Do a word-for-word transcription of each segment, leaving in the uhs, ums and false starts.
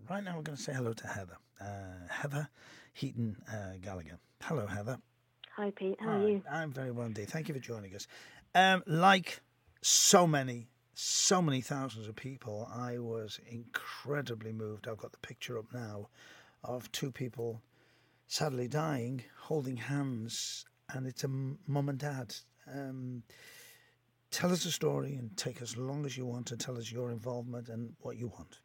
right now we're going to say hello to Heather. Uh, Heather Heaton uh, Gallagher. Hello, Heather. Hi, Pete. How Hi, are you? I'm very well indeed. Thank you for joining us. Um, like so many, so many thousands of people, I was incredibly moved. I've got the picture up now of two people sadly dying, holding hands, and it's a mum and dad. Um, tell us a story and take as long as you want to tell us your involvement and what you want.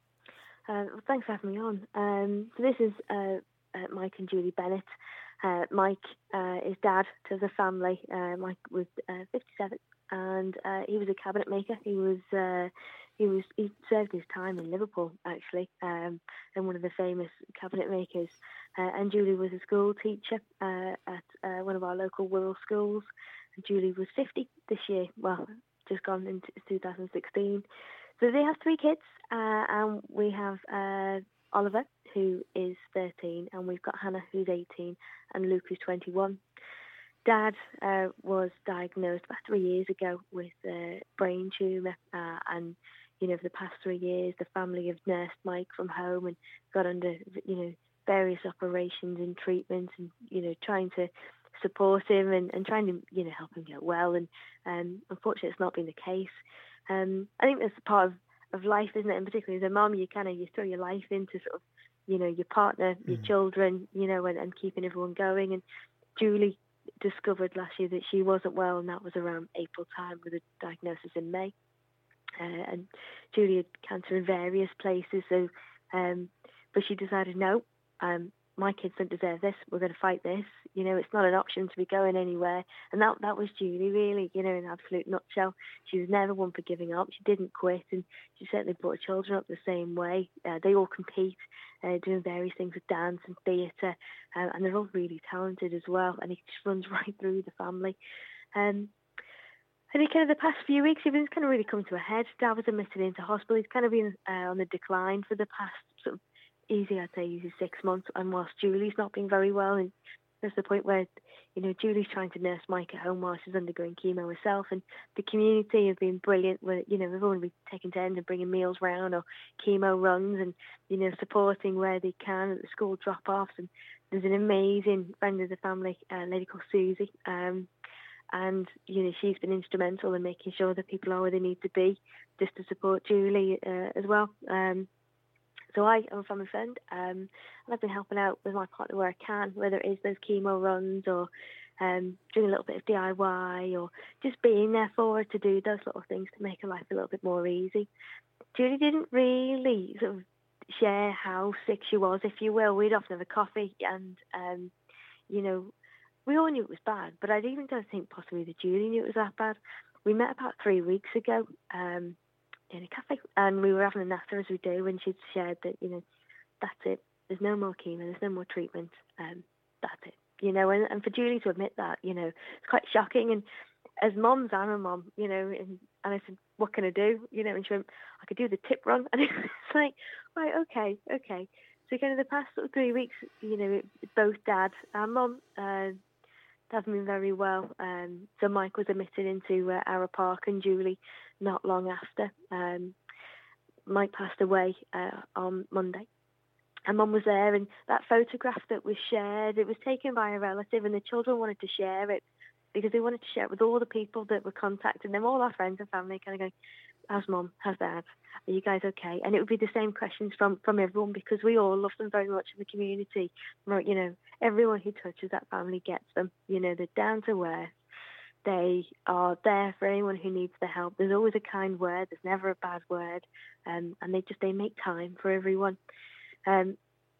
Uh, well, thanks for having me on. Um, so this is uh, uh, Mike and Julie Bennett. Uh, Mike uh, is dad to the family. Uh, Mike was uh, fifty-seven, and uh, he was a cabinet maker. He was uh, he was he served his time in Liverpool actually, um, and one of the famous cabinet makers. Uh, and Julie was a school teacher uh, at uh, one of our local rural schools. And Julie was fifty this year. Well, just gone into two thousand sixteen. So they have three kids, uh, and we have uh, Oliver, who is thirteen, and we've got Hannah, who's eighteen, and Luke, who's twenty-one. Dad uh, was diagnosed about three years ago with a brain tumour, uh, and you know, for the past three years, the family have nursed Mike from home and got under, you know, various operations and treatments, and you know, trying to support him and, and trying to, you know, help him get well. And um, unfortunately, it's not been the case. Um, I think that's part of, of life, isn't it? And particularly as a mum, you kind of you throw your life into sort of, you know, your partner, your mm. children, you know, and, and keeping everyone going. And Julie discovered last year that she wasn't well, and that was around April time with a diagnosis in May. Uh, and Julie had cancer in various places, so um, but she decided no. Um, my kids don't deserve this. We're going to fight this. You know, it's not an option to be going anywhere. And that that was Julie, really, you know, in an absolute nutshell. She was never one for giving up. She didn't quit, and she certainly brought her children up the same way. Uh, they all compete, uh, doing various things with dance and theatre, uh, and they're all really talented as well. And it just runs right through the family. Um, and it kind of the past few weeks, everything's kind of really come to a head. Dad was admitted into hospital. He's kind of been uh, on the decline for the past sort of easy, I'd say, easy six months. And whilst Julie's not been very well, and there's the point where, you know, Julie's trying to nurse Mike at home while she's undergoing chemo herself. And the community have been brilliant with, you know, everyone will be taking turns and bringing meals round or chemo runs and, you know, supporting where they can at the school drop-offs. And there's an amazing friend of the family, a lady called Susie. Um, and, you know, she's been instrumental in making sure that people are where they need to be just to support Julie uh, as well. Um, So I am a family friend, um, and I've been helping out with my partner where I can, whether it is those chemo runs or um, doing a little bit of D I Y or just being there for her to do those little things to make her life a little bit more easy. Julie didn't really sort of share how sick she was, if you will. We'd often have a coffee and, um, you know, we all knew it was bad, but I even don't think possibly that Julie knew it was that bad. We met about three weeks ago, um, in a cafe, and we were having a natter as we do, when she'd shared that, you know, that's it, there's no more chemo, there's no more treatment, um, that's it, you know. And, and for Julie to admit that, you know, it's quite shocking. And as moms, I'm a mom, you know, and, and I said, what can I do, you know? And she went, I could do the tip run. And it's like, right, okay, okay. So kind of the past sort of three weeks, you know, both dad and mom uh, haven't been very well. Um, so Mike was admitted into uh, Arrow Park, and Julie not long after. Um, Mike passed away uh, on Monday, and Mum was there, and that photograph that was shared, it was taken by a relative, and the children wanted to share it because they wanted to share it with all the people that were contacting them, all our friends and family, kind of going, how's Mum, how's Dad, are you guys okay? And it would be the same questions from, from everyone, because we all love them very much in the community. You know, everyone who touches that family gets them. You know, they're down to earth. They are there for anyone who needs the help. There's always a kind word. There's never a bad word. Um, and they just, they make time for everyone. Um,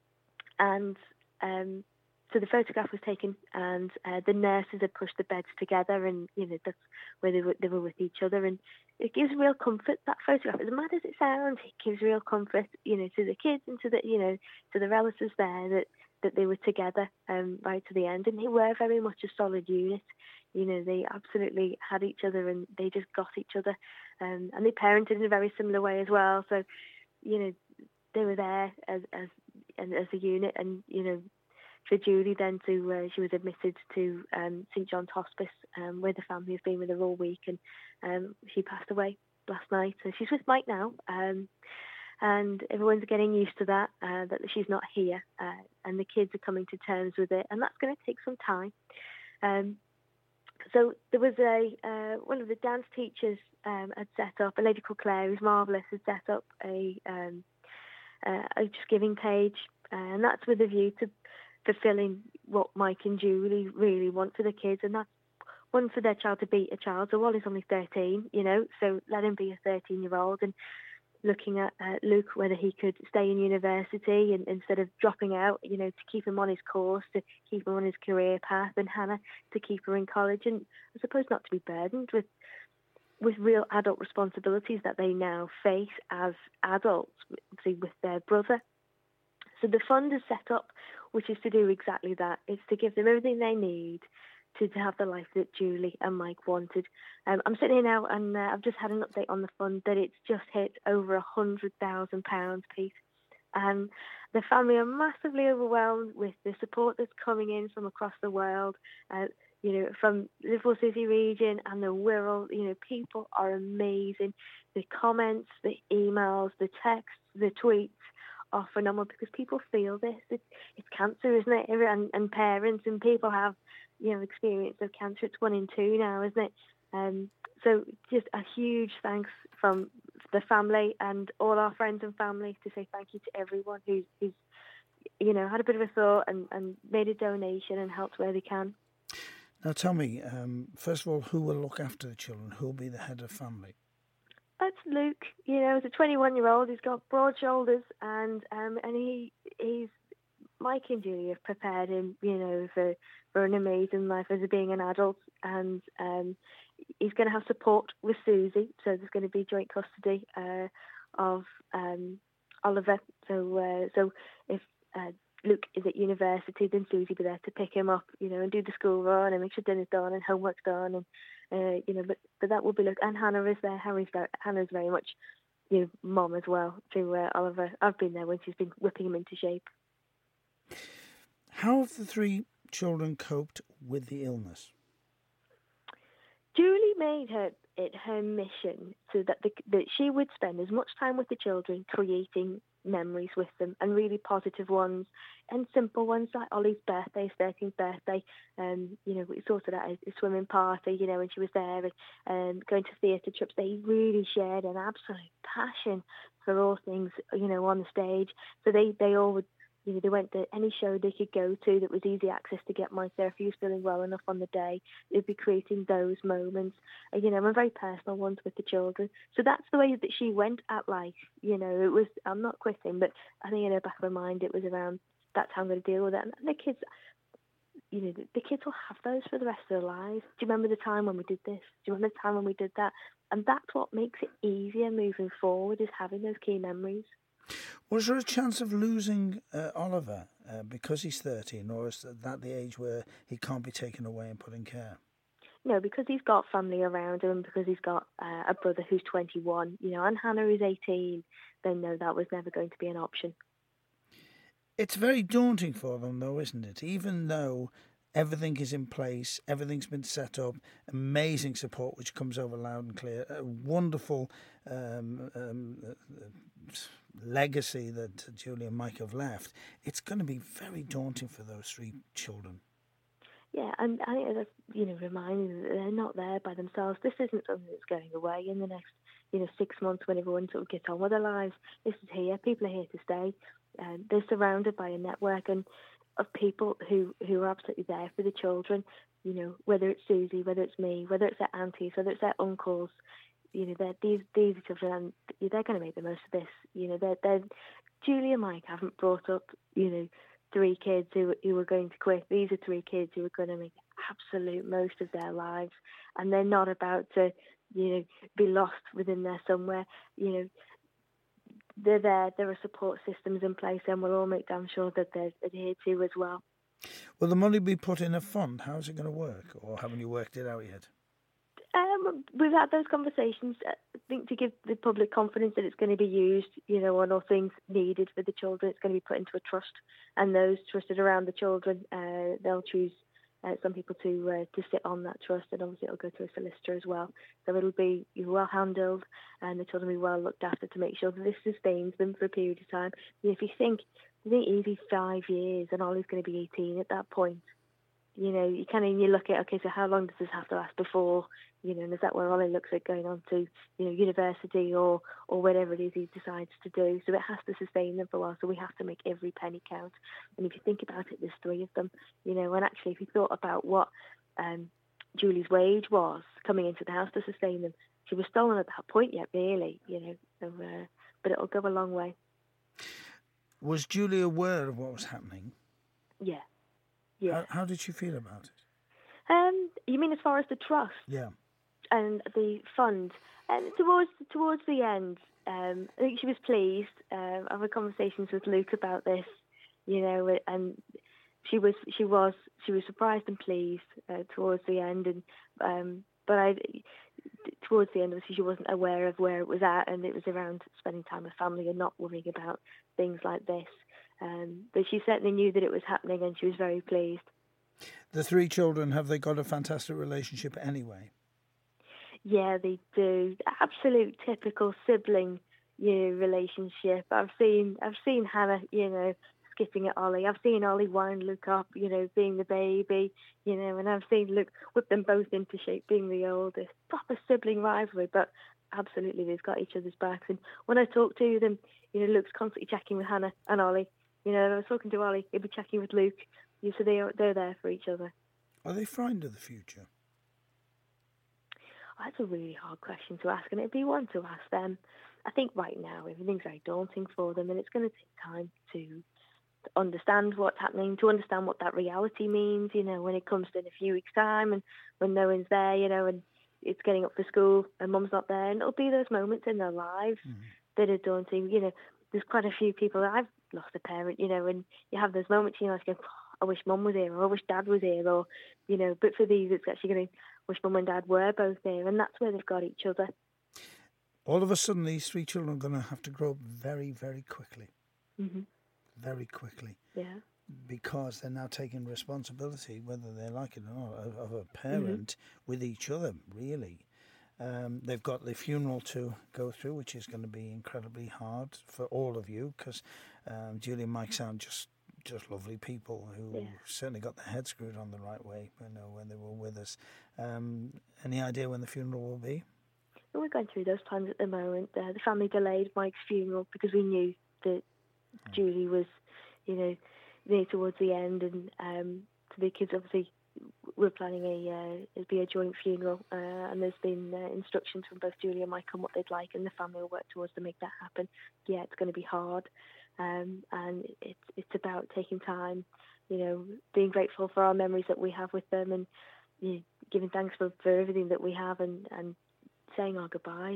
and um, so the photograph was taken, and uh, the nurses had pushed the beds together, and, you know, that's where they were, they were with each other. And it gives real comfort, that photograph. As mad as it sounds, it gives real comfort, you know, to the kids and to the, you know, to the relatives there, that, that they were together um, right to the end. And they were very much a solid unit. You know, they absolutely had each other, and they just got each other. Um, and they parented in a very similar way as well. So, you know, they were there as as as a unit. And, you know, for Julie then to, uh, she was admitted to um, St John's Hospice, um, where the family has been with her all week. And um, she passed away last night. So she's with Mike now. Um, and everyone's getting used to that, uh, that she's not here, uh, and the kids are coming to terms with it, and that's going to take some time. Um, so there was a uh, one of the dance teachers um, had set up, a lady called Claire, who's marvellous, had set up a, um, uh, a Just Giving page, uh, and that's with a view to fulfilling what Mike and Julie really want for the kids, and that's one, for their child to be a child. So Wally's only thirteen, you know, so let him be a thirteen-year-old, and looking at uh, Luke, whether he could stay in university and instead of dropping out, you know, to keep him on his course, to keep him on his career path, and Hannah to keep her in college, and I suppose not to be burdened with with real adult responsibilities that they now face as adults, see, with their brother. So the fund is set up, which is to do exactly that. It's to give them everything they need to, to have the life that Julie and Mike wanted. Um, I'm sitting here now, and uh, I've just had an update on the fund that it's just hit over one hundred thousand pounds, Pete. And the family are massively overwhelmed with the support that's coming in from across the world, uh, you know, from the Liverpool City region and the Wirral. You know, people are amazing. The comments, the emails, the texts, the tweets are phenomenal, because people feel this. It's, it's cancer, isn't it? And, and parents and people have, you know, experience of cancer. It's one in two now, isn't it? Um, so just a huge thanks from the family and all our friends and family to say thank you to everyone who's, who's you know, had a bit of a thought and, and made a donation and helped where they can. Now tell me, um, first of all, who will look after the children? Who will be the head of family? That's Luke. You know, as a twenty-one-year-old, he's got broad shoulders, and um, and he he's Mike and Julie have prepared him, you know, for, for an amazing life as a being an adult, and um, he's going to have support with Susie. So there's going to be joint custody uh, of um, Oliver. So uh, so if uh, Luke is at university, then Susie will be there to pick him up, you know, and do the school run and make sure dinner's done and homework's done, and uh, you know, but but that will be Luke. And Hannah is there. Harry's very, Hannah's very much, you know, mom as well to uh, Oliver. I've been there when she's been whipping him into shape. How have the three children coped with the illness? Julie made her it her mission so that the, that she would spend as much time with the children, creating memories with them, and really positive ones and simple ones, like Ollie's birthday, his thirteenth birthday. Um, you know, we sorted out a, a swimming party, you know, when she was there, and um, going to theatre trips. They really shared an absolute passion for all things, you know, on the stage. So they, they all would, you know, they went to any show they could go to that was easy access to get Mike there. If he was feeling well enough on the day, they'd be creating those moments, uh, you know, and very personal ones with the children. So that's the way that she went at life. You know, it was, I'm not quitting, but I think in her back of her mind, it was around, that's how I'm going to deal with it. And the kids, you know, the, the kids will have those for the rest of their lives. Do you remember the time when we did this? Do you remember the time when we did that? And that's what makes it easier moving forward, is having those key memories. Was there a chance of losing uh, Oliver uh, because he's thirteen, or is that the age where he can't be taken away and put in care? No, because he's got family around him, because he's got uh, a brother who's twenty-one, you know, and Hannah is eighteen, then no, that was never going to be an option. It's very daunting for them, though, isn't it? Even though everything is in place, everything's been set up, amazing support which comes over loud and clear, a wonderful um, um, uh, legacy that Julie and Mike have left. It's going to be very daunting for those three children. Yeah, and I think that's, you know, reminding them that they're not there by themselves. This isn't something that's going away in the next, you know, six months when everyone sort of gets on with their lives. This is here. People are here to stay. Um, they're surrounded by a network and of people who, who are absolutely there for the children, you know, whether it's Susie, whether it's me, whether it's their aunties, whether it's their uncles, you know, they're, these these children, and they're going to make the most of this. You know, they're, they're, Julie and Mike haven't brought up, you know, three kids who, who are going to quit. These are three kids who are going to make the absolute most of their lives, and they're not about to, you know, be lost within there somewhere. You know, they're there. There are support systems in place, and we'll all make damn sure that they're adhered to as well. Will the money be put in a fund? How's it going to work, or haven't you worked it out yet? Um, we've had those conversations, I think, to give the public confidence that it's going to be used, you know, on all things needed for the children. It's going to be put into a trust, and those trusted around the children, uh, they'll choose uh, some people to uh, to sit on that trust, and obviously it'll go to a solicitor as well. So it'll be well handled, and the children will be well looked after to make sure that this sustains them for a period of time. You know, if you think, you think easy five years, and Ollie's going to be eighteen at that point. You know, you kind of you look at, okay, so how long does this have to last before, you know, and is that where Ollie looks at going on to, you know, university or or whatever it is he decides to do? So it has to sustain them for a while. So we have to make every penny count. And if you think about it, there's three of them, you know, and actually if you thought about what um, Julie's wage was coming into the house to sustain them, she was stolen at that point yet, really, you know, so, uh, but it'll go a long way. Was Julie aware of what was happening? Yeah. Yeah. How, how did she feel about it? Um, you mean as far as the trust? Yeah. And the fund? And towards towards the end, um, I think she was pleased. Um, I've had conversations with Luke about this, you know, and she was she was she was surprised and pleased uh, towards the end. And um, but I towards the end, obviously, she wasn't aware of where it was at, and it was around spending time with family and not worrying about things like this. Um, but she certainly knew that it was happening, and she was very pleased. The three children, have they got a fantastic relationship anyway? Yeah, they do. Absolute typical sibling, you know, relationship. I've seen, I've seen Hannah, you know, skipping at Ollie. I've seen Ollie wind Luke up, you know, being the baby, you know, and I've seen Luke whip them both into shape, being the oldest. Proper sibling rivalry, but absolutely, they've got each other's backs. And when I talk to them, you know, Luke's constantly checking with Hannah and Ollie. You know, I was talking to Ollie, he'd be checking with Luke. So they are, they're there for each other. Are they frightened of the future? Oh, that's a really hard question to ask, and it'd be one to ask them. I think right now everything's very daunting for them, and it's going to take time to, to understand what's happening, to understand what that reality means, you know, when it comes to in a few weeks' time and when no one's there, you know, and it's getting up for school and mum's not there. And it'll be those moments in their lives mm. that are daunting. You know, there's quite a few people that I've lost a parent, you know, and you have those moments, you know, like, I wish mum was here, or I wish dad was here, or, you know, but for these, it's actually going to wish mum and dad were both there, and that's where they've got each other. All of a sudden, these three children are going to have to grow up very, very quickly. Mm-hmm. Very quickly. Yeah. Because they're now taking responsibility, whether they like it or not, of, of a parent mm-hmm. with each other, really. Um, they've got the funeral to go through, which is going to be incredibly hard for all of you, because um, Julie and Mike sound just just lovely people who yeah. certainly got their heads screwed on the right way, you know, when they were with us. Um, any idea when the funeral will be? Well, we're going through those plans at the moment. Uh, the family delayed Mike's funeral because we knew that oh. Julie was, you know, near towards the end, and um, so the kids obviously we're planning a uh, it'd be a joint funeral, uh, and there's been uh, instructions from both Julie and Mike on what they'd like, and the family will work towards to make that happen. Yeah, it's going to be hard. Um, and it's it's about taking time, you know, being grateful for our memories that we have with them, and you know, giving thanks for, for everything that we have, and, and saying our goodbyes.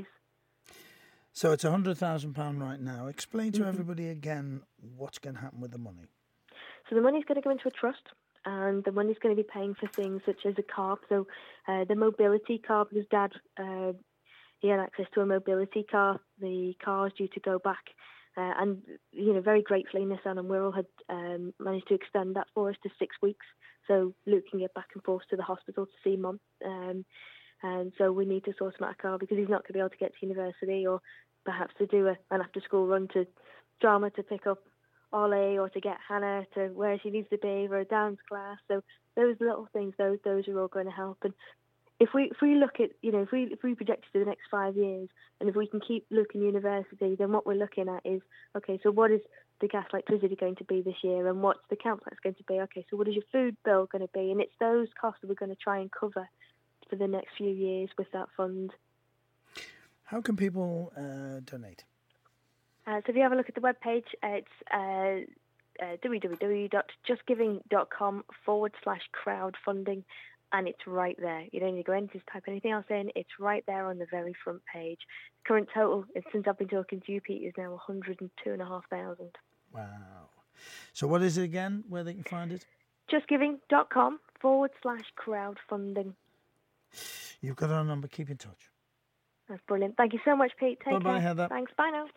So it's one hundred thousand pounds right now. Explain to mm-hmm. everybody again what's going to happen with the money. So the money's going to go into a trust, and the money's going to be paying for things such as a car. So uh, the mobility car, because Dad, uh, he had access to a mobility car. The car is due to go back. Uh, and, you know, very gratefully, Nissan and Wirral had um, managed to extend that for us to six weeks. So Luke can get back and forth to the hospital to see Mum. Um, and so we need to sort him out a car because he's not going to be able to get to university, or perhaps to do a, an after-school run to drama to pick up Ollie, or to get Hannah to where she needs to be for a dance class. So those little things, those those are all going to help. And If we if we look at, you know, if we if we project to the next five years, and if we can keep Luke in university, then what we're looking at is, okay, so what is the gas electricity going to be this year, and what's the council tax going to be? Okay, so what is your food bill going to be? And it's those costs that we're going to try and cover for the next few years with that fund. How can people uh, donate? Uh, so if you have a look at the webpage, it's uh, uh, www.justgiving.com forward slash crowdfunding. And it's right there. You don't need to go in, just type anything else in. It's right there on the very front page. Current total, since I've been talking to you, Pete, is now one hundred two thousand five hundred. Wow. So what is it again, where they can find it? Justgiving.com forward slash crowdfunding. You've got our number. Keep in touch. That's brilliant. Thank you so much, Pete. Take Bye-bye, care. Heather. Thanks. Bye now.